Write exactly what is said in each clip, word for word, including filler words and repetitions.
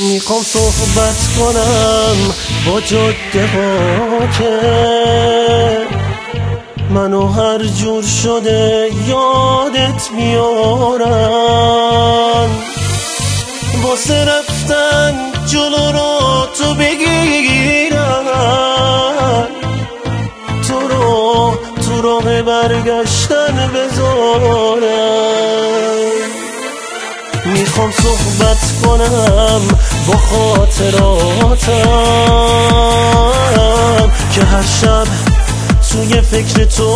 میخوام صحبت کنم با جاده ها که منو هر جور شده یادت میارن، واسه رفتن جلو رو تو بگیرن، تو رو تو راه برگشتن بذارن. میخوام صحبت کنم با خاطراتم که هر شب توی فکر تو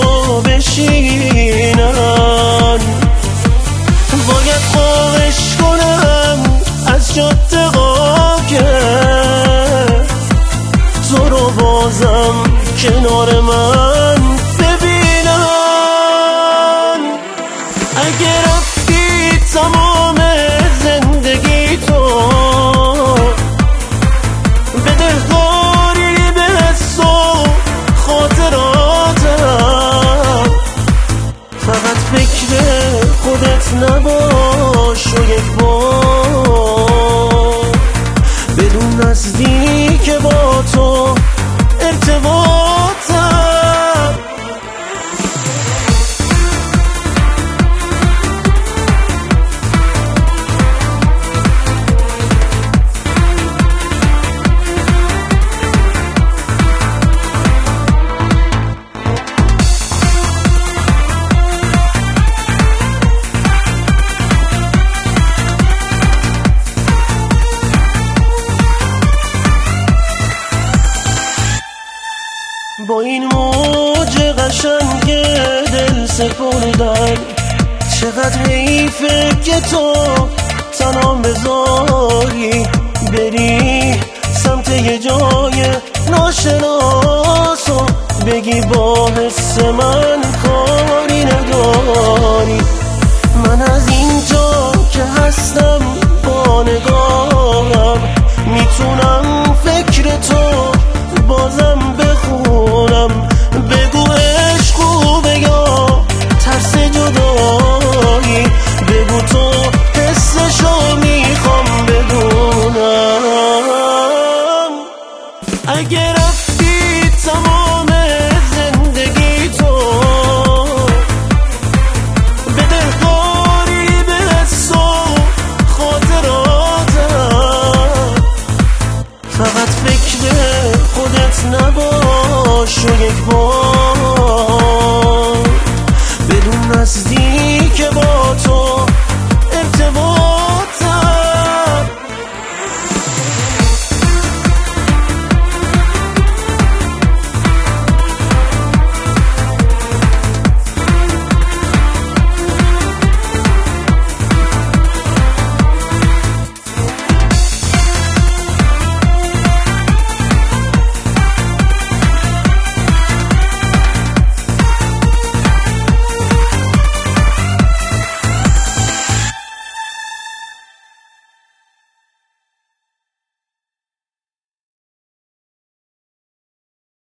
بشینم. باید خواهش کنم از جاده ها که تو رو بازم کنار من ببینم. اگه رفتی تمام زندگی تو بده غاری به حس و خاطراتم، فقط فکر خودت نباش و یک بار بدون نزدیک با تو ارتباطم. با این موج قشنگ دل سپردن، چقدر حیفه که تو تنها بذاری بری سمت یه جای ناشناس و بگی با حس من کاری نداری. من از اینجا که هستم با نگاهم میتونم فکر تو بازم بخونم. بگو عشق خوبه یا ترس جدایی، بگو تو حسشو میخوام بدونم. اگه رفتی تمام زندگی تو بده غاری به حس و خاطراتم، فقط فکر خودت نباش و یک بار بدون نزدیک با